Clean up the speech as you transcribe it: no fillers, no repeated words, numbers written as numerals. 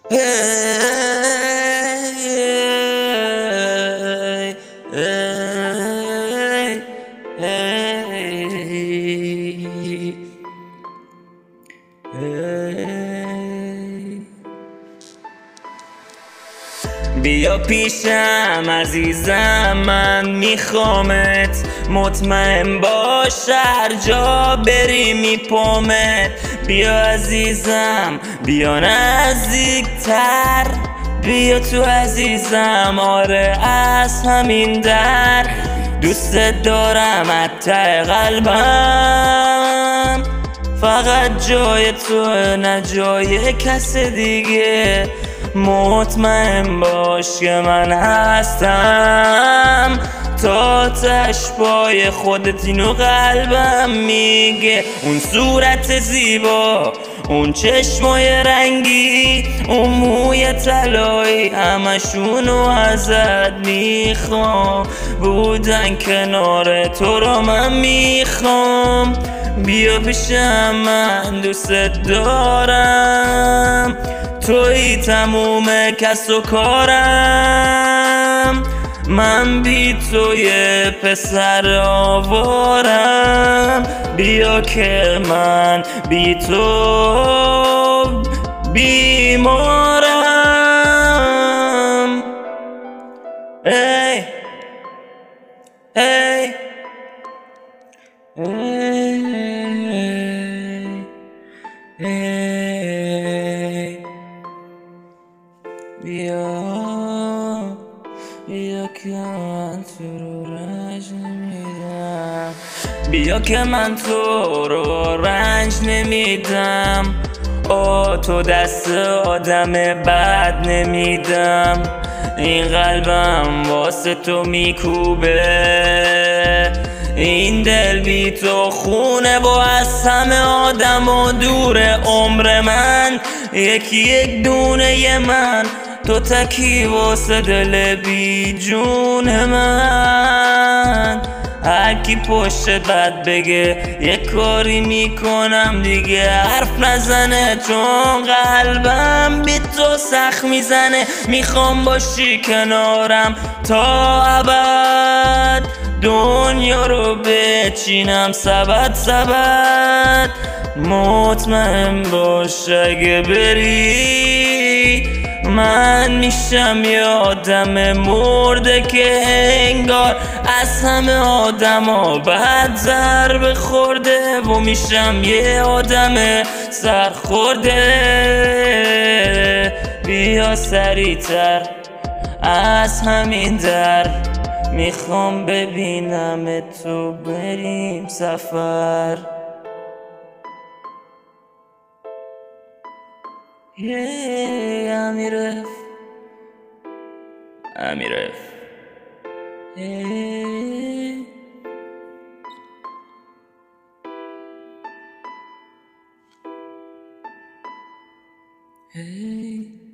Hey, hey, hey. بیا پیشم عزیزم، من میخوامت، مطمئن باش هر جا بری میپامت. بیا عزیزم، بیا نزدیکتر، بیا تو عزیزم، آره از همین در. دوست دارم از ته قلبم، فقط جای تو نه جای کس دیگه. مطمئن باش که من هستم تا تش پای خودت، اینو قلبم میگه. اون صورت زیبا، اون چشمای رنگی، اون موی طلایی، همشونو ازت میخوام. بودن کنار تو رو من میخوام. بیا پیشم، من دوست دارم، توی تموم کس و کارم. من بی تو یه پسر آوارم. بیا که من بی تو بیمارم. ای ای ای بیا که من تو رو رنج نمیدم. بیا که من تو رو رنج نمیدم. تو دست آدم بد نمیدم. این قلبم واسه تو میکوبه، این دل بی تو خونه و از همه آدم و دوره. عمر من یکی یک دونه من، تو تکی واسه دل بی جون من. هرکی پشت بد بگه یه کاری میکنم دیگه، حرف نزنه چون قلبم بی تو سخت میزنه. میخوام باشی کنارم تا ابد، دنیا رو بچینم سبد سبد. مطمئن باش اگه بری، من میشم یه آدم مرده که انگار از همه آدما بد ضربه خورده، و میشم یه آدم سرخورده. بیا سریعتر از همین در، میخوام ببینم تو، بریم سفر. امیرف امیرف hey.